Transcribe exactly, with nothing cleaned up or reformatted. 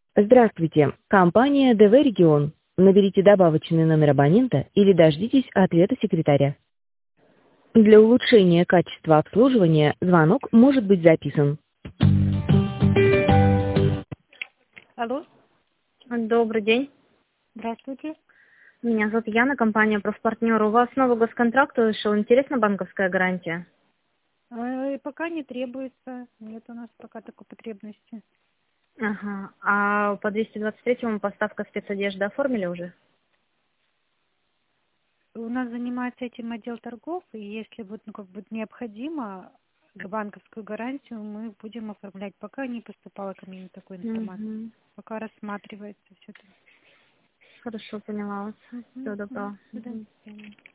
Здравствуйте, компания ДВ «Регион». Наберите добавочный номер абонента или дождитесь ответа секретаря. Для улучшения качества обслуживания звонок может быть записан. Алло, Добрый день. здравствуйте. Меня зовут Яна, компания «Профпартнер». У вас новый госконтракт вышел. Интересна банковская гарантия? Э, Пока не требуется, нет у нас пока такой потребности. Ага. А по двести двадцать третьему поставка спецодежды оформили уже? У нас занимается этим отдел торгов, и если будет, ну, как бы необходимо банковскую гарантию, мы будем оформлять. Пока не поступала ко мне такой информации. Угу. Пока рассматривается все это. Хорошо, поняла вас. Мгм, Всего мгм. доброго. До Мгм. свидания.